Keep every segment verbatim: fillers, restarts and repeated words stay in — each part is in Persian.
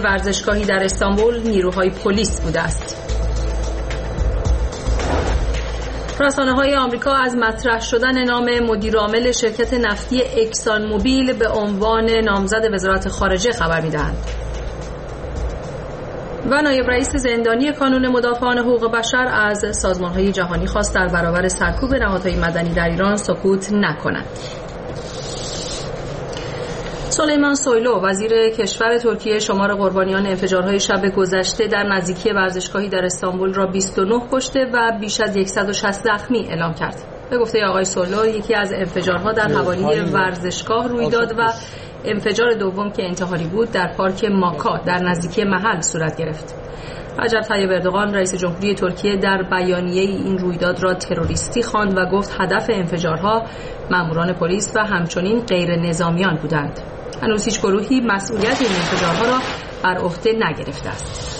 ورزشگاهی در استانبول نیروهای پلیس بوده است. رسانه‌های آمریکا از مطرح شدن نام مدیرعامل شرکت نفتی اکسان موبیل به عنوان نامزد وزارت خارجه خبر می‌دهند. و نایب رئیس زندانی کانون مدافعان حقوق بشر از سازمان‌های جهانی خواست در برابر سرکوب نهادهای مدنی در ایران سکوت نکنند. سلیمان سویلو وزیر کشور ترکیه شمار قربانیان انفجارهای شب گذشته در نزدیکی ورزشگاهی در استانبول را بیست و نه کشته و بیش از صد و شصت زخمی اعلام کرد. به گفته آقای سویلو یکی از انفجارها در حوالی ورزشگاه روی داد و انفجار دوم که انتحاری بود در پارک ماکا در نزدیکی محل صورت گرفت. رجب طیب اردوغان رئیس جمهوری ترکیه در بیانیه این رویداد را تروریستی خواند و گفت هدف انفجارها ماموران پلیس و همچنین غیر نظامیان بودند. هنوز هیچ گروهی مسئولیت این انفجارها را بر عهده نگرفته است.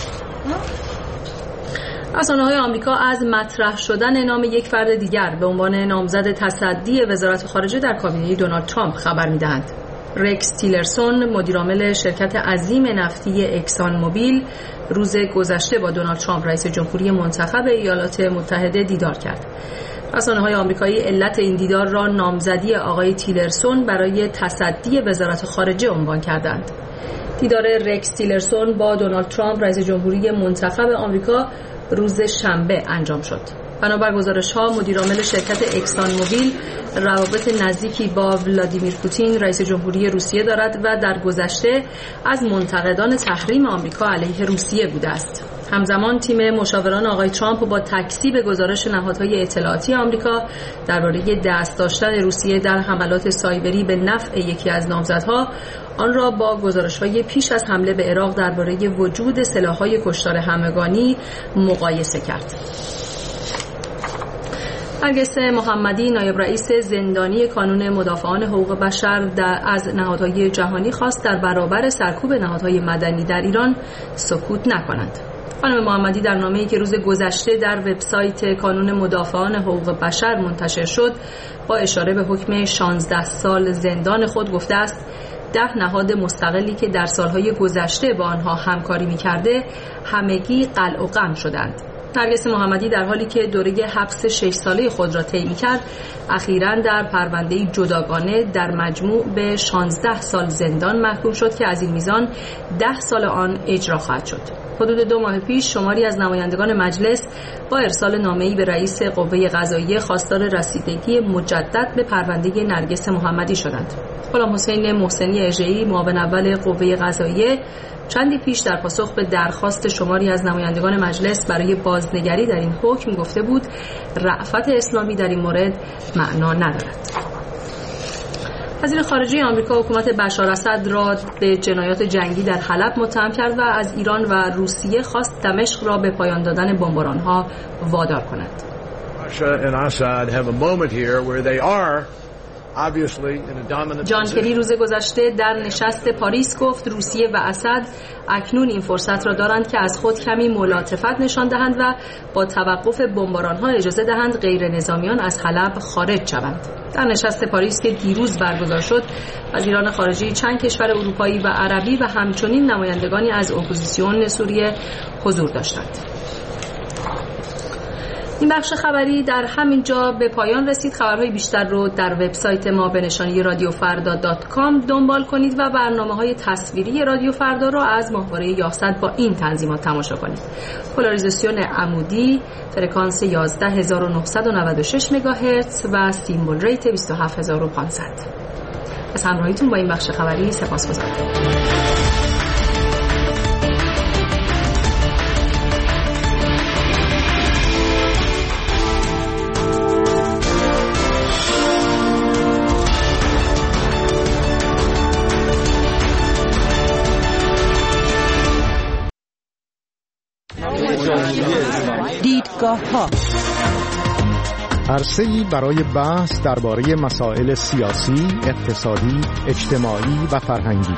رسانه‌های آمریکا از مطرح شدن نام یک فرد دیگر به عنوان نامزد تصدی وزارت خارجه در کابینه دونالد ترامپ خبر می‌دهند. رکس تیلرسون مدیرعامل شرکت عظیم نفتی اکسان موبیل روز گذشته با دونالد ترامپ رئیس جمهوری منتخب ایالات متحده دیدار کرد. رسانه‌های آمریکایی علت این دیدار را نامزدی آقای تیلرسون برای تصدی وزارت خارجه عنوان کردند. دیدار رکس تیلرسون با دونالد ترامپ رئیس جمهوری منتخب آمریکا روز شنبه انجام شد. بنابر گزارش‌ها مدیرعامل شرکت اکسان موبیل روابط نزدیکی با ولادیمیر پوتین رئیس جمهوری روسیه دارد و در گذشته از منتقدان تحریم آمریکا علیه روسیه بوده است. همزمان تیم مشاوران آقای ترامپ با تکذیب گزارش نهادهای اطلاعاتی آمریکا درباره دست داشتن روسیه در حملات سایبری به نفع یکی از نامزدها آن را با گزارش‌های پیش از حمله به عراق درباره وجود سلاح‌های کشتار همگانی مقایسه کرد. نرگس محمدی نایب رئیس زندانی کانون مدافعان حقوق بشر در از نهادهای جهانی خواست در برابر سرکوب نهادهای مدنی در ایران سکوت نکنند. خانم محمدی در نامه‌ای که روز گذشته در وبسایت کانون مدافعان حقوق بشر منتشر شد با اشاره به حکم شانزده سال زندان خود گفته است ده نهاد مستقلی که در سالهای گذشته با آنها همکاری می‌کرده همگی قلع و قم شدند. نرگس محمدی در حالی که دوره حبس شش ساله خود را طی کرد اخیراً در پرونده‌ای جداگانه در مجموع به شانزده سال زندان محکوم شد که از این میزان ده سال آن اجرا خواهد شد. حدود دو ماه پیش شماری از نمایندگان مجلس با ارسال نامه‌ای به رئیس قوه قضاییه خواستار رسیدگی مجدد به پرونده نرگس محمدی شدند. غلام حسین محسنی اژه‌ای معاون اول قوه قضاییه چندی پیش در پاسخ به درخواست شماری از نمایندگان مجلس برای بازنگری در این حکم گفته بود رأفت اسلامی در این مورد معنا ندارد. وزیر خارجه آمریکا حکومت بشار اسد را به جنایات جنگی در حلب متهم کرد و از ایران و روسیه خواست دمشق را به پایان دادن بمباران‌ها وادار کند. جان کری روز گذشته در نشست پاریس گفت روسیه و اسد اکنون این فرصت را دارند که از خود کمی ملاطفت نشان دهند و با توقف بمباران‌ها اجازه دهند غیر نظامیان از حلب خارج شوند. در نشست پاریس که دیروز برگزار شد وزیران خارجه چند کشور اروپایی و عربی و همچنین نمایندگانی از اپوزیسیون سوریه حضور داشتند. این بخش خبری در همین جا به پایان رسید. خبرهای بیشتر رو در وبسایت ما به نشانی رادیو فردا دات کام دنبال کنید و برنامه‌های تصویری رادیو فردا رو از ماهواره یاهصد با این تنظیمات تماشا کنید. پولاریزاسیون عمودی، فرکانس یازده هزار و نهصد و نود و شش مگاهرتز و سیمبل ریت بیست و هفت هزار و پانصد. از همراهیتون با این بخش خبری سپاسگزارم. دیدگاه‌ها عرصه‌ای برای بحث درباره مسائل سیاسی، اقتصادی، اجتماعی و فرهنگی.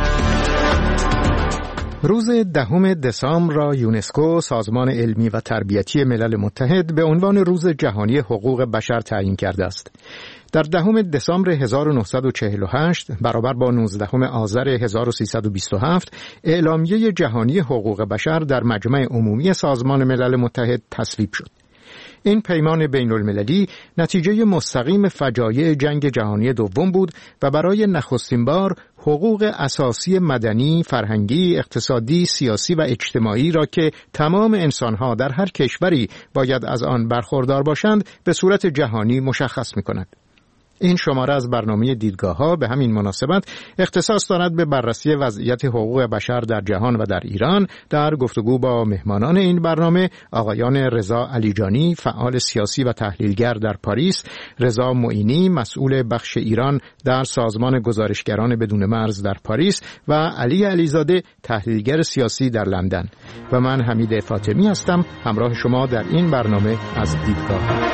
روز دهم دسامبر را یونسکو، سازمان علمی و تربیتی ملل متحد، به عنوان روز جهانی حقوق بشر تعیین کرده است. در دهم دسامبر هزار و نهصد و چهل و هشت برابر با نوزدهم آذر هزار و سیصد و بیست و هفت اعلامیه جهانی حقوق بشر در مجمع عمومی سازمان ملل متحد تصویب شد. این پیمان بین المللی نتیجه مستقیم فجایع جنگ جهانی دوم بود و برای نخستین بار حقوق اساسی مدنی، فرهنگی، اقتصادی، سیاسی و اجتماعی را که تمام انسانها در هر کشوری باید از آن برخوردار باشند به صورت جهانی مشخص می‌کند. این شماره از برنامه دیدگاه‌ها به همین مناسبت اختصاص دارد به بررسی وضعیت حقوق بشر در جهان و در ایران. در گفتگو با مهمانان این برنامه آقایان رضا علیجانی، فعال سیاسی و تحلیلگر در پاریس، رضا معینی، مسئول بخش ایران در سازمان گزارشگران بدون مرز در پاریس و علی علیزاده، تحلیلگر سیاسی در لندن. و من حمید فاطمی هستم، همراه شما در این برنامه از دیدگاه‌ها.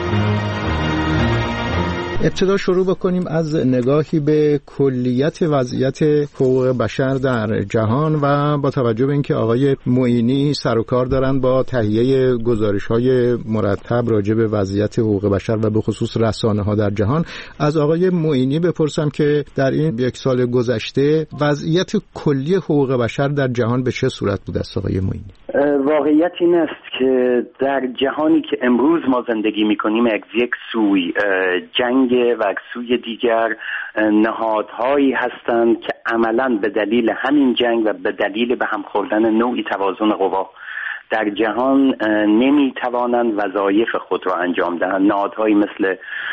ابتدا شروع بکنیم از نگاهی به کلیت وضعیت حقوق بشر در جهان و با توجه به اینکه آقای معینی سر و کار دارن با تهیه گزارش‌های مرتب راجع به وضعیت حقوق بشر و به خصوص رسانه‌ها در جهان، از آقای معینی بپرسم که در این یک سال گذشته وضعیت کلی حقوق بشر در جهان به چه صورت بوده است آقای معینی؟ واقعیت این است که در جهانی که امروز ما زندگی می‌کنیم از یک سوی جنگ و از سوی دیگر نهادهایی هستند که عملاً به دلیل همین جنگ و به دلیل به هم خوردن نوعی توازن قوا در جهان نمیتوانند وظایف خود را انجام دهند. نهادهایی مثل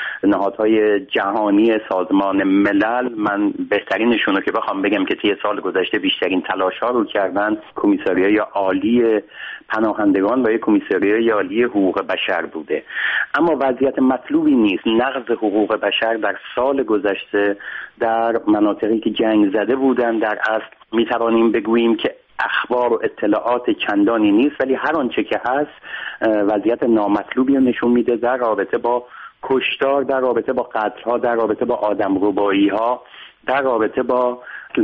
نهادهای جهانی سازمان ملل، من بهترینشون رو که بخوام بگم که طی سال گذشته بیشترین تلاش ها رو کردن، کمیساریای عالی پناهندگان و کمیساریای عالی حقوق بشر بوده. اما وضعیت مطلوبی نیست. نقض حقوق بشر در سال گذشته در مناطقی که جنگ زده بودن در اصل میتوانیم بگوییم که اخبار و اطلاعات چندانی نیست، ولی هر آنچه که هست وضعیت نامطلوبی رو نشون میده در رابطه با کشتار، در رابطه با قتل‌ها، در رابطه با آدمربایی‌ها، در رابطه با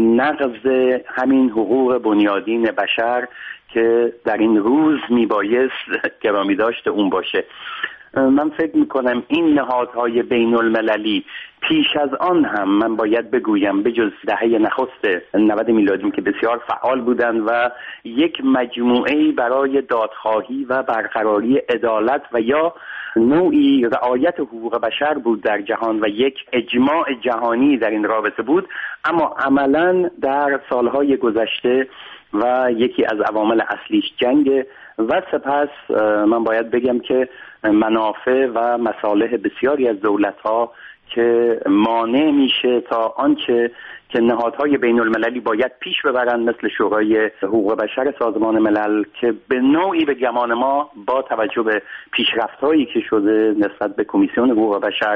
نقض همین حقوق بنیادین بشر که در این روز میبایست گرامی داشته اون باشه. من فکر میکنم این نهادهای بین المللی پیش از آن هم من باید بگویم به جز دهه نخست نود میلادی که بسیار فعال بودند و یک مجموعه‌ای برای دادخواهی و برقراری عدالت و یا نوعی رعایت حقوق بشر بود در جهان و یک اجماع جهانی در این رابطه بود، اما عملاً در سالهای گذشته و یکی از عوامل اصلیش جنگ و سپس من باید بگم که منافع و مصالح بسیاری از دولت‌ها که مانع میشه تا آنچه که نهادهای بین المللی باید پیش ببرند مثل شورای حقوق بشر سازمان ملل که به نوعی به گمان ما با توجه به پیشرفت‌هایی که شده نسبت به کمیسیون حقوق بشر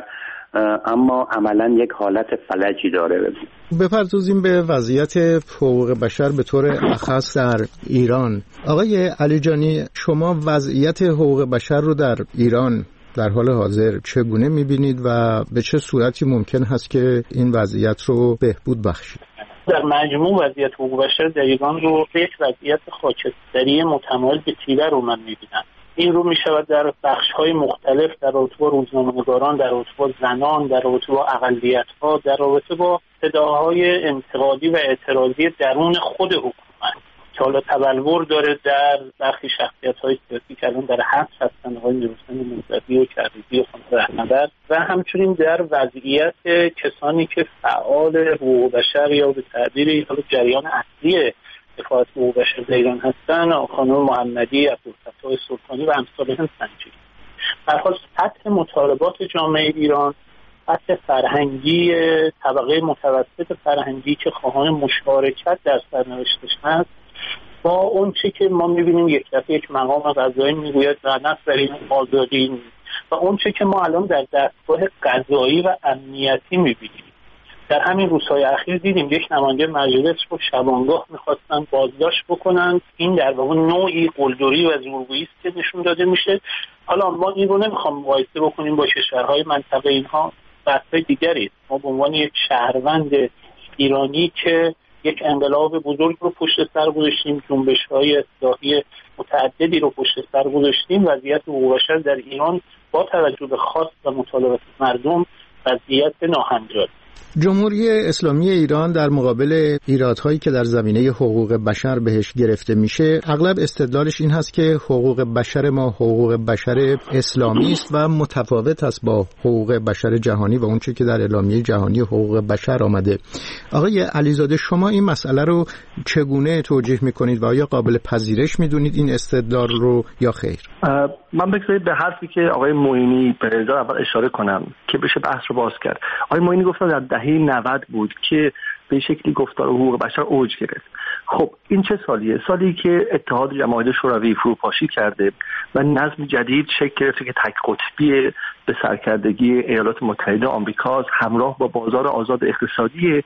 اما عملاً یک حالت فلجی داره. بپردازیم به وضعیت حقوق بشر به طور اخص در ایران. آقای علیجانی، شما وضعیت حقوق بشر رو در ایران در حال حاضر چگونه می‌بینید و به چه صورتی ممکن هست که این وضعیت رو بهبود بخشید؟ در مجموع وضعیت حقوق بشر در ایران رو یک وضعیت خاکستری متمایل به تیره رو من می‌بینم. این رو می شود در بخش‌های مختلف، در رابطه با روزنامه‌نگاران، در رابطه با زنان، در رابطه با اقلیت‌ها، در رابطه با صداهای انتقادی و اعتراضی درون خود حکومت که حالا تبلور داره در برخی شخصیت‌های سیاسی که الان در حبس هستند، آقای میرحسین موسوی و کریزی و خانم رهنورد، و همچنین در وضعیت کسانی که فعال حقوق بشر یا به تعبیر حالا جریان اصلی دفاع حقوق بشر در ایران هستن، خانم محمدی، عبدالفتاح سلطانی و امثالهم سنجیری. در حال سطح مطالبات جامعه ایران، سطح فرهنگی طبقه متوسط فرهنگی که خواهان مشارکت در سرنوشتش هست با اون چی که ما می‌بینیم یک دفعه یک مقام قضایی میگوید لعنت بر این آزادی و اون چی که ما الان در دستگاه قضایی و امنیتی می‌بینیم. در همین روزهای اخیر دیدیم یک نماینده مجلس رو شبانگاه می‌خواستن بازداشت بکنن. این در واقع نوعی قلدری و زورگویی است که نشون داده میشه. حالا ما این رو نمی‌خوام مقایسه بکنیم با کشورهای منطقه، اینها بحث‌های دیگری است. ما به عنوان یک شهروند ایرانی که یک انقلاب بزرگ رو پشت سر گذاشتیم، جنبش‌های اصلاحی متعددی رو پشت سر گذاشتیم، وضعیت حقوق بشر در ایران با توجه به خواست و مطالبات مردم وضعیت ناهمجانی. جمهوری اسلامی ایران در مقابل ایرادهایی که در زمینه حقوق بشر بهش گرفته میشه، اغلب استدلالش این هست که حقوق بشر ما حقوق بشر اسلامی است و متفاوت است با حقوق بشر جهانی و اونچه که در اعلامیه جهانی حقوق بشر آمده. آقای علیزاده، شما این مسئله رو چگونه توجیه میکنید و آیا قابل پذیرش میدونید این استدلال رو یا خیر؟ من بگذارید به حرفی که آقای معینی به رضا اول اشاره کنم که بشه بحث رو باز کرد. آقای معینی گفتن در دهه نود بود که به شکلی گفتار حقوق بشر اوج گرفت. خب این چه سالیه؟ سالی که اتحاد جماهیر شوروی فروپاشی کرده و نظم جدید شکل گرفته که تک قطبی به سرکردگی ایالات متحده آمریکا همراه با بازار آزاد اقتصادی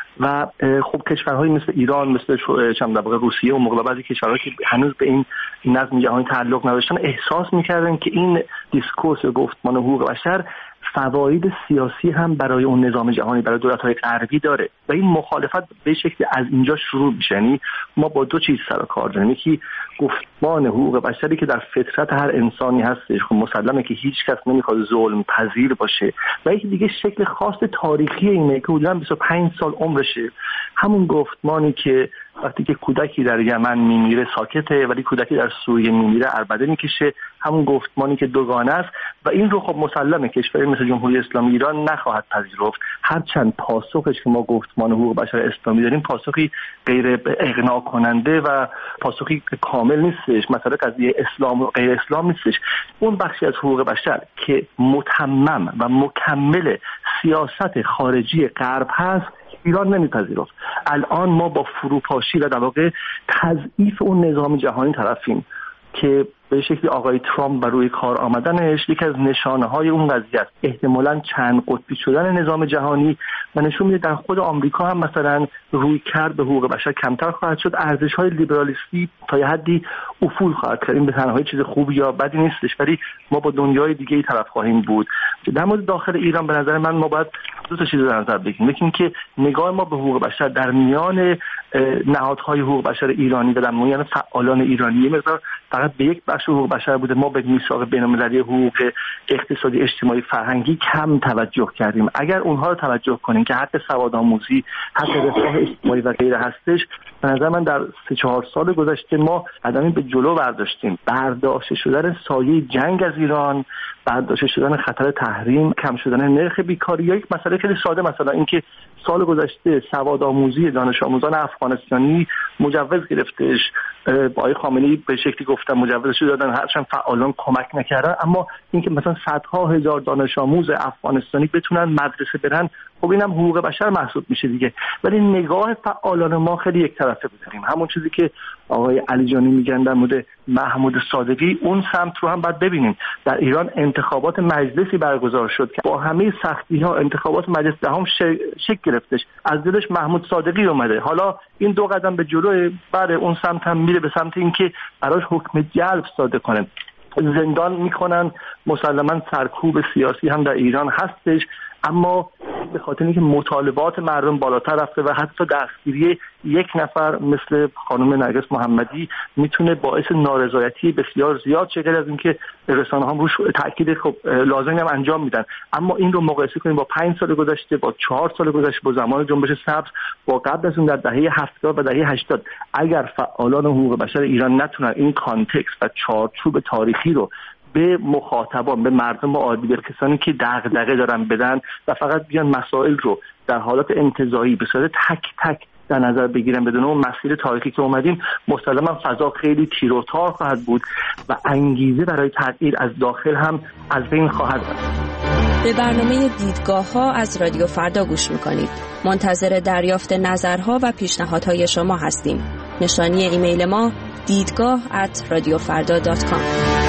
و خب کشورهای مثل ایران، مثل چند واقع روسیه و مغول، بعضی کشورهایی که هنوز به این نظم جهانی تعلق نداشتن احساس می‌کردن که این دیسکورس گفتمان حقوق بشر فواید سیاسی هم برای اون نظام جهانی، برای دولت‌های غربی داره و این مخالفت به شکلی از اینجا شروع میشه. یعنی ما با دو چیز سر و کار داریم، یکی گفتمان حقوق بشری که در فطرت هر انسانی هستش، خب مسلمه که هیچ کس نمیخواد ظلم پذیر باشه، و یکی دیگه شکل خاص تاریخی اینه که حدوداً بیست و پنج سال عمرشه، همون گفتمانی که وقتی که کودکی در یمن میمیره ساکته ولی کودکی در سوریه میمیره عربده میکشه، همون گفتمانی که دوگانه است و این رو خب مسلمه کشوری مثل جمهوری اسلامی ایران نخواهد پذیرفت، هرچند پاسخش که ما گفتمان حقوق بشر اسلامی داریم پاسخی غیر اقناع کننده و پاسخی کامل نیستش. مثلا قضیه اسلام و غیر اسلام نیستش، اون بخشی از حقوق بشر که متمم و مکمل سیاست خارجی غرب هست ایران نمیپذیرفت. الان ما با فروپاشی و در واقع تضعیف اون نظام جهانی طرفیم که به شکلی آقای ترامپ بر روی کار آمدنش یکی از نشانه های اون قضیه است، احتمالاً چند قطبی شدن نظام جهانی و نشون میده در خود آمریکا هم مثلا روی کرد به حقوق بشر کمتر خواهد شد، ارزش های لیبرالیستی تا یه حدی افول خواهد کرد. این به تنهایی چیز خوبی یا بدی نیستش، ولی ما با دنیای دیگه ای طرف خواهیم بود. در مورد داخل ایران به نظر من ما باید دو تا چیز در نظر بگیریم. یکی اینکه نگاه ما به حقوق بشر در میان نهادهای حقوق بشر ایرانی و در میان فعالان ایرانی مقدار فقط به یک بخش حقوق بشر بوده. ما به میثاق بین‌المللی حقوق اقتصادی اجتماعی فرهنگی کم توجه کردیم. اگر اونها رو توجه کنیم که حق سوادآموزی، حق رفاه اجتماعی و غیره هستش، به نظر من در سه چهار سال گذشته ما قدمی به جلو برداشتیم. برداشته شدن سایه جنگ از ایران، برداشته شدن خطر تحریم، کم شدن نرخ بیکاری، یا یک مسئله خیلی ساده، مثلا اینکه سال گذشته سوادآموزی دانش آموزان افغانستانی مجوز گرفتش، با آقای خامنه‌ای به شکلی گفتم مجوزش دادن، هرچند فعالان کمک نکردن، اما اینکه مثلا صدها هزار دانش آموز افغانستانی بتونن مدرسه برن، خب اینم حقوق بشر محسوب میشه دیگه. ولی نگاه فعالان ما خیلی یک طرفه بودیم. همون چیزی که آقای علی جانی میگن در مورد محمود صادقی، اون سمت رو هم باید ببینیم. در ایران انتخابات مجلسی برگزار شد که با همه سختی ها انتخابات مجلس دهم شکل گرفتش، از دلش محمود صادقی اومده. حالا این دو قدم به جلو بعد اون سمت هم میره به سمت اینکه براش حکم جلب صادر کنه، زندان میکنن. مسلماً سرکوب سیاسی هم در ایران هستش، اما به خاطر اینکه مطالبات مردم بالاتر رفته و حتی دستگیری یک نفر مثل خانم نرگس محمدی میتونه باعث نارضایتی بسیار زیاد شه، غیر از اینکه رسانه هم روش تاکید خب لازمی هم انجام میدن. اما این رو مقایسه کنیم با پنج سال گذشته، با چهار سال گذشته، با زمان جنبش سبز، با قبل از اون در دهه هفتاد و دهه هشتاد، اگر فعالان حقوق بشر ایران نتونن این کانتکست و چارچوب تاریخی رو به مخاطبان، به مردم عادی، به کسانی که دغدغه دارن بدن و فقط بیان مسائل رو در حالت انتزاعی به صورت تک تک در نظر بگیرن بدون اون مسیر تاریخی که اومدیم، مسلماً فضا خیلی تیر و تار خواهد بود و انگیزه برای تغییر از داخل هم از بین خواهد رفت. به برنامه دیدگاه ها از رادیو فردا گوش میکنید. منتظر دریافت نظرها و پیشنهادهای شما هستیم. نشانی ایمیل ما دیدگاه ات رادیو فردا دات کام.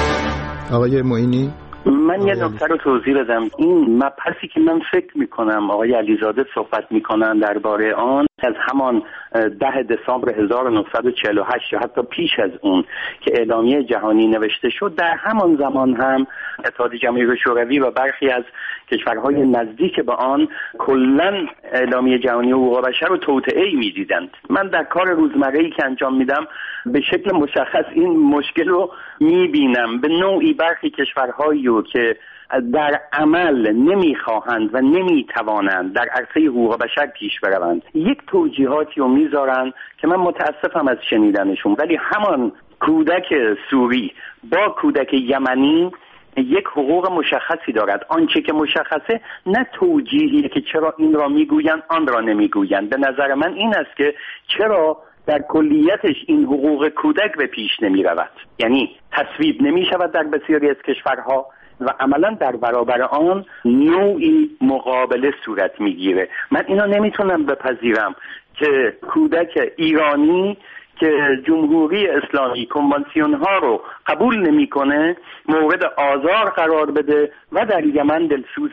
آقای معینی، من یه نکته رو توضیح بدم. این مبحثی که من فکر میکنم آقای علیزاده صحبت میکنن درباره آن از همان ده دسامبر هزار و نهصد و چهل و هشت یا حتی پیش از اون که اعلامیه جهانی نوشته شد، در همان زمان هم اتحاد جماهیر شوروی و برخی از کشورهای نزدیک به آن کلاً اعلامیه جهانی حقوق بشر رو توطئه‌ای می‌دیدند. من در کار روزمره‌ای که انجام میدم به شکل مشخص این مشکل رو می‌بینم. به نوعی برخی کشورهای رو که در عمل نمیخواهند و نمیتوانند در عرصه حقوق بشر پیش بروند، یک توجیهاتی رو میذارن که من متاسفم از شنیدنشون، ولی همان کودک سوری با کودک یمنی یک حقوق مشخصی دارد. آنچه که مشخصه نه توجیهی که چرا این را میگویند آن را نمیگویند. به نظر من این است که چرا در کلیتش این حقوق کودک به پیش نمی رود، یعنی تصویب نمی شود در بسیاری از کشورها و عملا در برابر آن نوعی مقابله صورت می گیره. من اینا نمیتونم بپذیرم که کودک ایرانی که جمهوری اسلامی کنوانسیون ها رو قبول نمیکنه مورد آزار قرار بده و در یمن دلسوز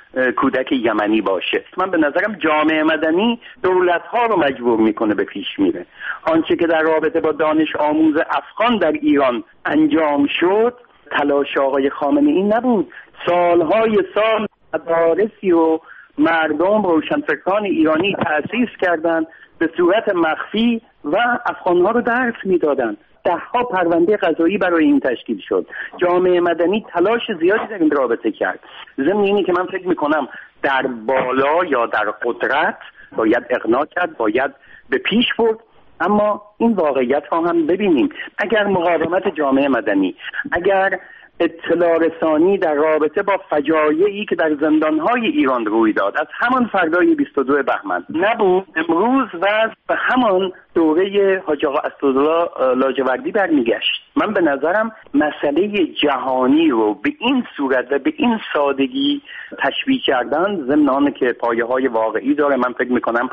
کودک یمنی باشه. من به نظرم جامعه مدنی دولت ها رو مجبور میکنه به پیش میره. آنچه که در رابطه با دانش آموز افغان در ایران انجام شد تلاش آقای خامنه ای نبود. سالهای سال مدارسی و مردم روشنفکران ایرانی تأسیس کردند به صورت مخفی و افغانها رو درس میدادند. ده ها پرونده قضایی برای این تشکیل شد. جامعه مدنی تلاش زیادی در این رابطه کرد. ضمن اینی که من فکر میکنم در بالا یا در قدرت باید اقناع کرد، باید به پیش برد. اما این واقعیت ها هم ببینیم. اگر مقاومت جامعه مدنی، اگر اطلاع رسانی در رابطه با فجایعی که در زندانهای ایران روی داد از همان فردای بیست و دو بهمن نبود، امروز وضع به همان دوره حاج آقا اسدالله لاجوردی برمیگشت. من به نظرم مسئله جهانی رو به این صورت و به این سادگی تشبیه کردن، ضمن آنه که پایه‌های واقعی داره، من فکر میکنم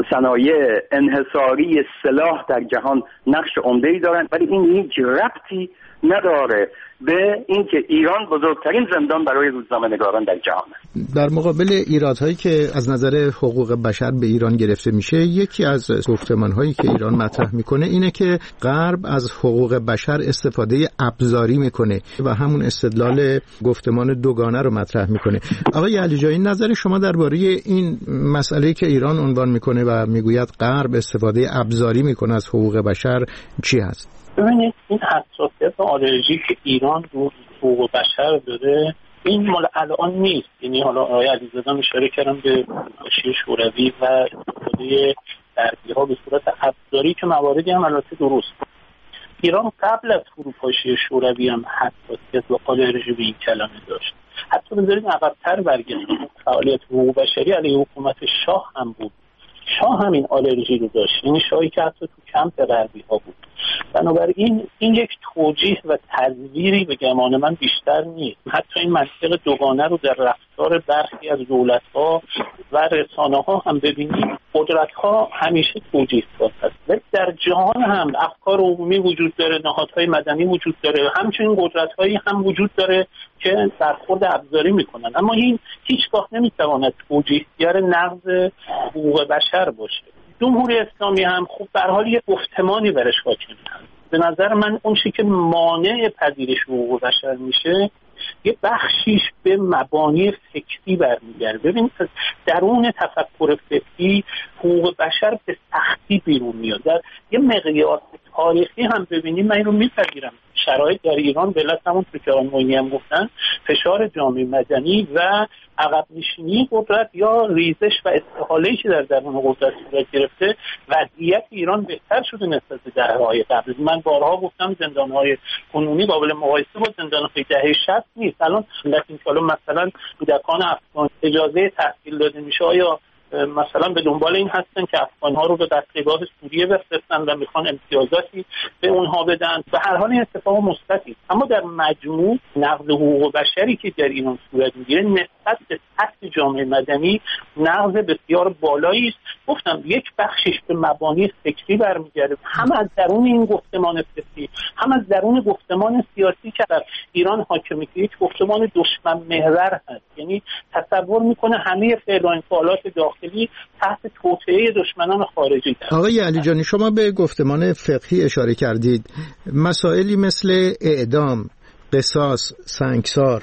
صنایع انحصاری سلاح در جهان نقش عمده‌ای دارن، ولی این هیچ ربطی نداره به اینکه ایران بزرگترین زندان برای روزنامه‌نگاران در جهان است. در مقابل ایرادهایی که از نظر حقوق بشر به ایران گرفته میشه، یکی از گفتمان‌هایی که ایران مطرح میکنه اینه که غرب از حقوق بشر استفاده ابزاری میکنه و همون استدلال گفتمان دوگانه رو مطرح میکنه. آقای علیجانی، نظر شما درباره این مسئله که ایران عنوان میکنه و میگوید غرب استفاده ابزاری میکنه از حقوق بشر چی هست؟ ببینید این حساسیت و آلرژی که ایران رو حقوق بشر داره این مال الان نیست. یعنی حالا آقای علیزاده اشاره کردم به فروپاشی شوروی و استفاده درگیرها به صورت ابزاری که مواردی هم البته درست. ایران قبل از فروپاشی شوروی هم حساسیت و آلرژی به این کلمه داشت. حتی بذارید عقب‌تر برگردیم، فعالیت حقوق بشری علیه حکومت شاه هم بود. شاه همین آلرژی رو داشت، یعنی شاهی که حتی تو کمپ غربی ها بود. بنابراین این یک توجیه و تزویری به گمان من بیشتر نیست. حتی این منطق دوگانه رو در رفتار برخی از دولت ها و رسانه ها هم ببینید، قدرت ها همیشه توجیه ساز هست. ولی در جهان هم افکار عمومی وجود داره، نهادهای مدنی وجود داره، همچنین قدرت هایی هم وجود داره که برخورد ابزاری میکنن. اما این هیچگاه نمیتواند توجیهگر نقض حقوق بشر باشه. جمهوری اسلامی هم خب به هر حال یه گفتمانی برش حاکم هست. به نظر من اون چیزی که مانع پذیرش حقوق بشر میشه یه بخشیش به مبانی فکری برمیگرده. ببینید درون تفکر فکری حقوق بشر به سختی بیرون میاد. در یه مقیاس تاریخی هم ببینیم، من این رو میپذیرم، شرایط در ایران بلت همون که آقای معینی هم گفتن، فشار جامعه مدنی و عقب نشینی قدرت یا ریزش و استحاله‌ای که در درون قدرت صورت گرفته، وضعیت ایران بهتر شده نسبت به دهه‌های قبل. من بارها گفتم زندان‌های کنونی قابل مقایسه با زندان‌های دهه شصت نیست. الان لکن که مثلا کودکان افغان اجازه تحصیل داده میشه، آیا مثلا به دنبال این هستن که افغان‌ها رو به دستگاه سوریه بفرستن و میخوان امتیازاتی به اونها بدن؟ به هر حال این اتفاق مثبتی. اما در مجموع نقض حقوق بشری که در ایران صورت میگیره نسبت به سطح جامعه مدنی نقض بسیار بالایی است. گفتم یک بخشش به مبانی فکری برمیگرده، هم از درون این گفتمان فکری، هم از درون گفتمان سیاسی که در ایران حاکمه که یک گفتمان دشمن محور هست. یعنی تصور میکنه همه فعل و انفعالات داخلی تحت توطئه دشمنان خارجی هست. آقای علیجانی، شما به گفتمان فقهی اشاره کردید. مسائلی مثل اعدام، قصاص، سنگسار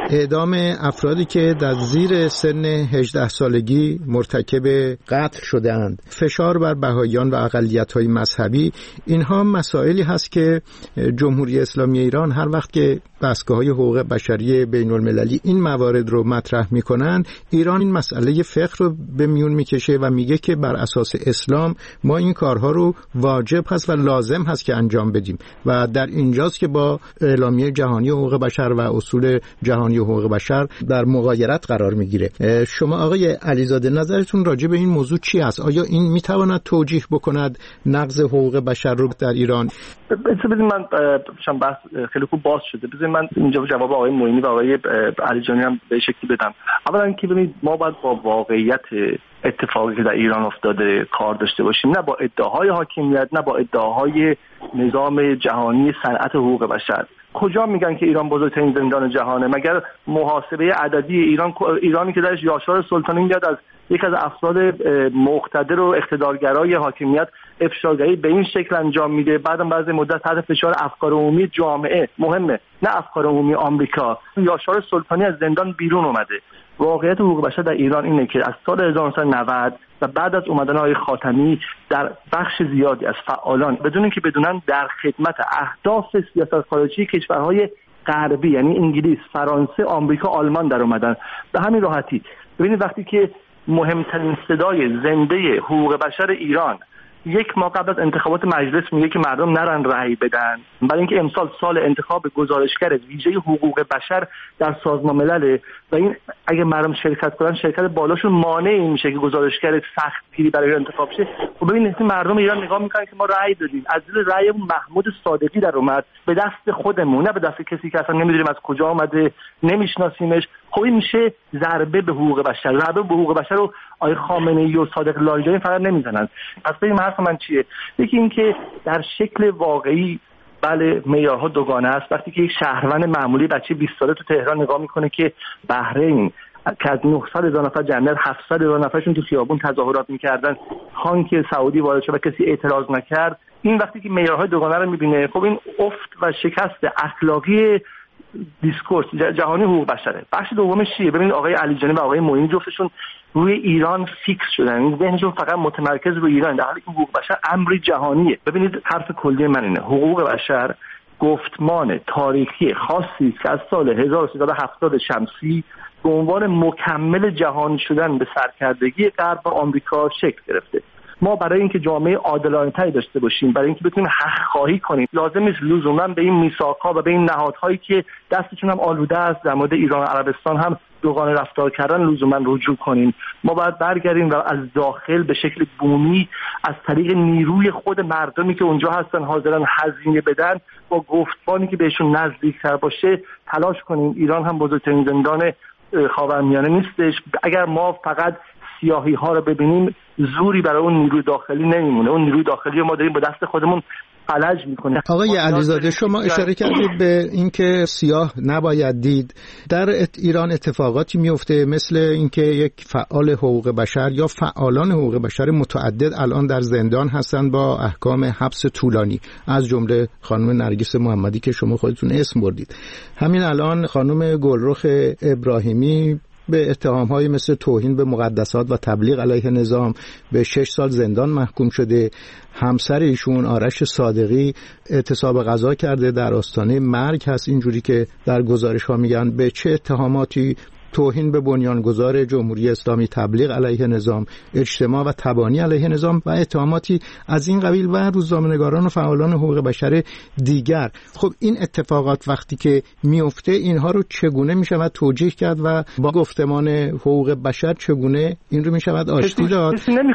اعدام افرادی که در زیر سن هجده سالگی مرتکب قتل شدند، فشار بر بهائیان و اقلیت‌های مذهبی، اینها مسائلی هست که جمهوری اسلامی ایران هر وقت که دستگاه‌های حقوق بشری بین‌المللی این موارد رو مطرح می‌کنن، ایران این مسئله فقه رو به میون میکشه و میگه که بر اساس اسلام ما این کارها رو واجب هست و لازم هست که انجام بدیم و در اینجاست که با اعلامیه جهانی حقوق بشر و اصول جهانی حقوق بشر در مغایرت قرار میگیره. شما آقای علیزاده نظرتون راجع به این موضوع چی است؟ آیا این میتواند توجیه بکند نقض حقوق بشر رو در ایران؟ بذارید من چون بحث خیلی خوب باز شده، بذارید من اینجا جواب آقای معینی و آقای علیجانی هم به شکلی بدم. اولا که ببینید ما باید با واقعیت اتفاقی که در ایران افتاده کار داشته باشیم، نه با ادعاهای حاکمیت، نه با ادعاهای نظام جهانی صنعت حقوق بشر. کجا میگن که ایران بزرگترین زندان جهانه؟ مگر محاسبه عددی ایران ایرانی که درش یاشار سلطانی میاد از یک از افراد مقتدر و اقتدارگرای حاکمیت افشاگری به این شکل انجام میده، بعدم بعد مدت تحت فشار افکار عمومی جامعه مهمه، نه افکار عمومی آمریکا، یاشار سلطانی از زندان بیرون اومده. واقعیت حقوق بشر در ایران اینه که از سال هزار و نهصد و نود و بعد از اومدن آقای خاتمی در بخش زیادی از فعالان بدون اینکه بدونن در خدمت اهداف سیاست خارجی کشورهای غربی یعنی انگلیس، فرانسه، آمریکا، آلمان در اومدن. به همین راحتی ببینید وقتی که مهمترین صدای زنده حقوق بشر ایران یک ماه قبل از انتخابات مجلس میگه که مردم نرن رأی بدن، برای اینکه امسال سال انتخاب گزارشگر ویژه حقوق بشر در سازمان ملل و این اگه مردم شرکت کنن شرکت بالاشون مانع میشه که گزارشگر سخت پیری برای انتخاب شه. خب ببینید مردم ایران نگاه میکنن که ما رأی دادیم، از زیر رأیمون محمود صادقی در اومد به دست خودمون، نه به دست کسی که اصلا نمیدونیم از کجا اومده، نمیشناسیمش. خب این میشه ضربه به حقوق بشر. ضربه به حقوق بشر رو آقای خامنه‌ای و صادق لاریجانی فقط نمیزنن. پس ببین حرف من چیه؟ یکی این که در شکل واقعی بله معیارها دوگانه است. وقتی که یک شهروند معمولی بچه بیست ساله تو تهران نگاه میکنه که بحرین که از نهصد هزار نفر جمعیت هفتصد هزار نفرشون تو خیابون تظاهرات میکردن، خانک سعودی وارد شد و کسی اعتراض نکرد، این وقتی که معیارهای دوگانه رو میبینه، خب این افت و شکست اخلاقی دیسکورس جهانی حقوق بشره. بخش دومش چیه؟ ببینید آقای علیجانی و آقای معینی جفتشون روی ایران فیکس شدن، این ذهنشون فقط متمرکز روی ایران، در حالی که حقوق بشر امری جهانیه. ببینید حرف کلی من اینه، حقوق بشر گفتمان تاریخی خاصی است که از سال هزار و سیصد و هفتاد شمسی به عنوان مکمل جهانی شدن به سرکردگی غرب و آمریکا شکل گرفته. ما برای اینکه جامعه عادلانه‌تری داشته باشیم، برای اینکه بتونیم حق خواهی کنیم، لازم نیست لزوما به این میثاق‌ها و به این نهادهایی که دستشون هم آلوده است در مورد ایران و عربستان هم دوگانه رفتار کردن لزوما رجوع کنیم. ما باید برگردیم و از داخل به شکل بومی از طریق نیروی خود مردمی که اونجا هستن حاضرن هزینه بدن، با گفتمانی که بهشون نزدیک‌تر باشه تلاش کنیم. ایران هم بزرگترین زندان خاورمیانه نیستش. اگر ما فقط سیاهی ها رو ببینیم زوری برای اون نیروی داخلی نمیمونه. اون نیروی داخلی ما داریم با دست خودمون فلج میکنه. آقای علیزاده شما اشاره کردید به اینکه سیاه نباید دید. در ایران اتفاقاتی میفته مثل اینکه یک فعال حقوق بشر یا فعالان حقوق بشر متعدد الان در زندان هستند با احکام حبس طولانی، از جمله خانم نرگس محمدی که شما خودتون اسم بردید. همین الان خانم گلرخ ابراهیمی به اتهام‌های مثل توهین به مقدسات و تبلیغ علیه نظام به شش سال زندان محکوم شده. همسر ایشون آرش صادقی اعتصاب غذا کرده، در آستانه مرگ هست، اینجوری که در گزارش‌ها میگن. به چه اتهاماتی؟ توهین به بنیانگذار جمهوری اسلامی، تبلیغ علیه نظام، اجتماع و تبانی علیه نظام و اتهاماتی از این قبیل و روزنامه‌نگاران و فعالان حقوق بشر دیگر. خب این اتفاقات وقتی که میفته اینها رو چگونه میشود توجیه کرد و با گفتمان حقوق بشر چگونه این رو میشود آشتی داد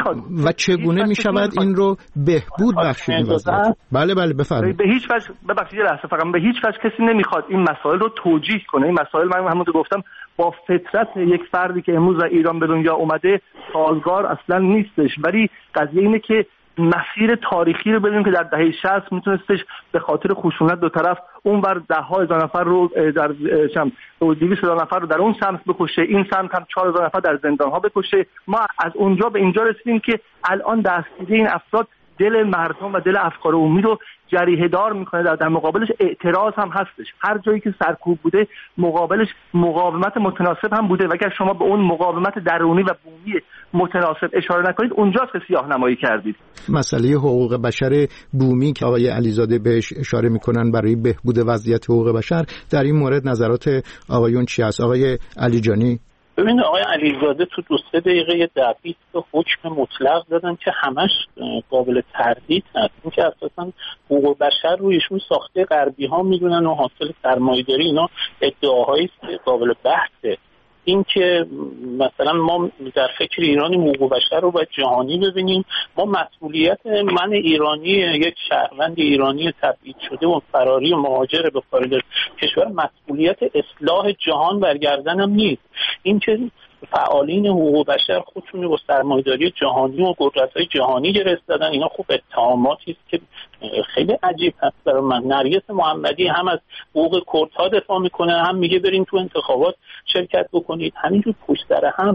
و چگونه میشود این رو بهبود بخشید؟ بله بله بفرمایید. به هیچ وجه ببخشید یه لحظه فقط، به هیچ وجه کسی نمیخواد این مسائل رو توجیه کنه. این مسائل من همونطور گفتم با فطرت یک فردی که امروز ایران به دنیا اومده سازگار اصلا نیستش، ولی قضیه اینه که مسیر تاریخی رو ببینیم که در دهه شصت میتونستش به خاطر خشونت دو طرف اونور ده ها هزار نفر رو در شم دویست هزار نفر رو در اون سمت بکشه، این سمت هم چهار هزار نفر در زندان ها بکشه. ما از اونجا به اینجا رسیدیم که الان دستگیری این افراد دل مردم و دل افکار عمومی رو جریحه دار میکنه. در, در مقابلش اعتراض هم هستش. هر جایی که سرکوب بوده مقابلش مقاومت متناسب هم بوده و اگر شما به اون مقاومت درونی و بومی متناسب اشاره نکنید اونجاست که سیاه نمایی کردید. مسئله حقوق بشر بومی که آقای علیزاده بهش اشاره میکنن برای بهبود وضعیت حقوق بشر، در این مورد نظرات آقایون چی است؟ آقای علیجانی. ببینید آقای علیزاده تو دو سه دقیقه در بیست حکم مطلق دادن که همش قابل تردید هست. این که اساسا حقوق بشر رو ایشون ساخته غربی ها میدونن و حاصل سرمایه‌داری، اینا ادعاهایی است که قابل بحثه. این که مثلا ما در فکر ایرانی حقوق بشر رو باید جهانی ببینیم. ما مسئولیت من ایرانی، یک شهروند ایرانی تبعید شده و فراری و مهاجر به خارج کشور، مسئولیت اصلاح جهان برگردنم نیست. این که فعالین حقوق بشر خودشون با سرمایه‌داری جهانی و قدرت‌های جهانی گرفت دادن، اینا خوب اتهاماتی است که خیلی عجیب هست برای من. نرگس محمدی هم از حقوق کردها دفاع میکنه، هم میگه برین تو انتخابات شرکت بکنید. همینجور پشت سر هم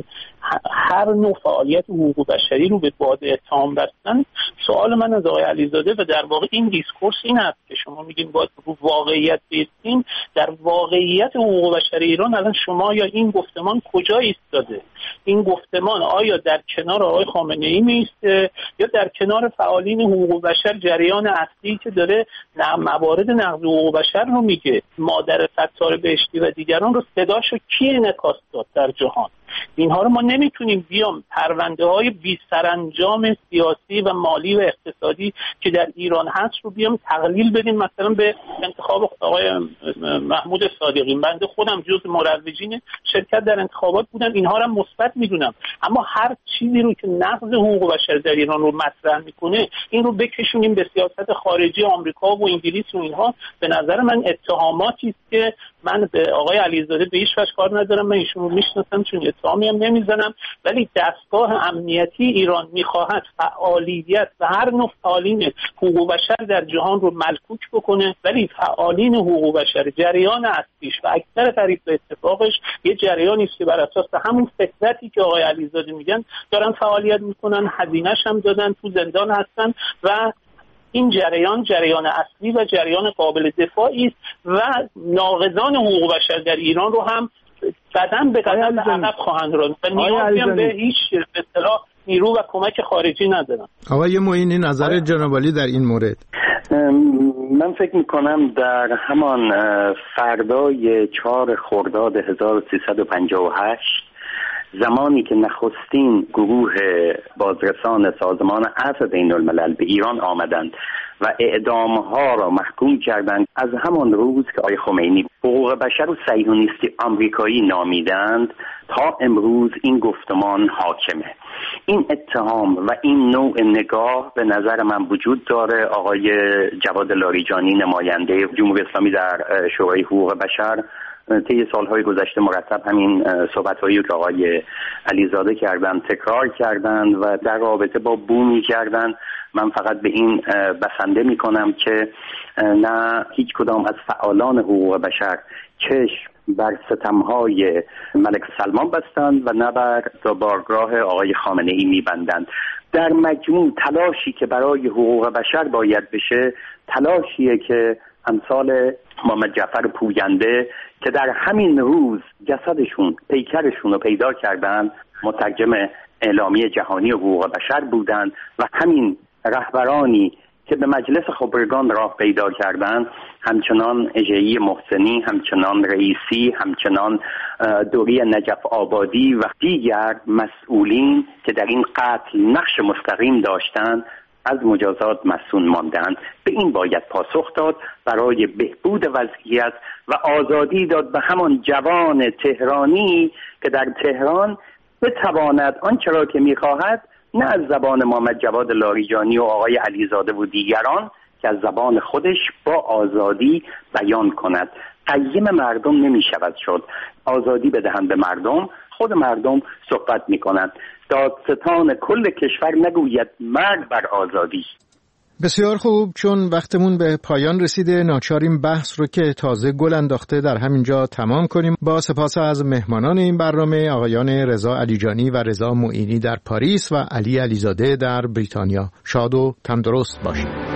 هر نوع فعالیت حقوق بشری رو به باد اتهام بستن. سوال من از آقای علیزاده و در واقع این دیسکورس این است که شما میگین باید رو واقعیت بیستیم. در واقعیت حقوق بشر ایران الان شما یا این گفتمان کجا ایستاده؟ این گفتمان آیا در کنار آقای خامنه‌ای میسته یا در کنار فعالین حقوق بشر جریان اصلی که داره موارد نقض حقوق بشر رو میگه؟ مادر ستار بهشتی و دیگران رو صداشو کی انعکاس داد در جهان؟ اینها رو ما نمیتونیم بیام پرونده های بی سرانجام سیاسی و مالی و اقتصادی که در ایران هست رو بیام تقلیل بدیم مثلا به انتخاب آقای محمود صادقی. بنده خودم جز مروجین شرکت در انتخابات بودم، اینها رو مثبت میدونم، اما هر چیزی رو که نقض حقوق بشر در ایران رو مطرح میکنه این رو بکشونیم به سیاست خارجی آمریکا و انگلیس و اینها، به نظر من اتهاماتی است که من به آقای علیزاده به هیچ وجه کار ندارم. من ایشون رو میشناسم، چون اتهامی هم نمیزنم، ولی دستگاه امنیتی ایران میخواهد فعالیت و هر نوع فعالین حقوق بشر در جهان رو ملکوک بکنه، ولی فعالین حقوق بشر جریان اصلیش و اکثر قریب به اتفاقش یه جریانی است که بر اساس همون فطرتی که آقای علیزاده میگن دارن فعالیت میکنن، هزینه‌ش هم دادن، تو زندان هستن و این جریان جریان اصلی و جریان قابل دفاعی است و ناقضان حقوق بشر در ایران رو هم قدم به قدم عقب خواهند راند و نیازی هم به هیچ به اصطلاح نیرو و کمک خارجی ندارن. آقای معینی نظر جناب عالی در این مورد؟ من فکر میکنم در همان فردای چهار خرداد هزار و سیصد و پنجاه و هشت زمانی که نخستین گروه بازرسان سازمان عفو بین الملل به ایران آمدند و اعدامها را محکوم کردند، از همان روز که آقای خمینی حقوق بشر و صهیونیستی آمریکایی نامیدند تا امروز این گفتمان حاکمه. این اتهام و این نوع نگاه به نظر من وجود داره. آقای جواد لاریجانی نماینده جمهوری اسلامی در شورای حقوق بشر طی سالهای گذشته مرتب همین صحبت‌هایی که آقای علیزاده کردن تکرار کردن و در رابطه با بومی کردن. من فقط به این بسنده می‌کنم که نه هیچ کدام از فعالان حقوق بشر چشم بر ستم‌های ملک سلمان بستند و نه بر بارگاه آقای خامنه‌ای می‌بندند. در مجموع تلاشی که برای حقوق بشر باید بشه تلاشیه که امثال محمد جعفر پوینده که در همین روز جسدشون پیکرشون رو پیدا کردن مترجم اعلامیه جهانی حقوق بشر بودند و همین رهبرانی که به مجلس خبرگان راه پیدا کردند، همچنان اژه‌ای محسنی، همچنان رئیسی، همچنان دوری نجف آبادی و دیگر مسئولین که در این قتل نقش مستقیم داشتند از مجازات مسئول ماندند. به این باید پاسخ داد برای بهبود وضعیت و آزادی داد به همان جوان تهرانی که در تهران بتواند آنچه را که می‌خواهد نه از زبان محمد جواد لاریجانی و آقای علیزاده و دیگران که از زبان خودش با آزادی بیان کند. قیم مردم نمی شود شد. آزادی بدهند به مردم، خود مردم صحبت می کنند. دادستان کل کشور نگوید مرگ بر آزادی. بسیار خوب، چون وقتمون به پایان رسیده ناچاریم بحث رو که تازه گل انداخته در همینجا تمام کنیم. با سپاس از مهمانان این برنامه آقایان رضا علیجانی و رضا معینی در پاریس و علی علیزاده در بریتانیا. شاد و تندرست باشید.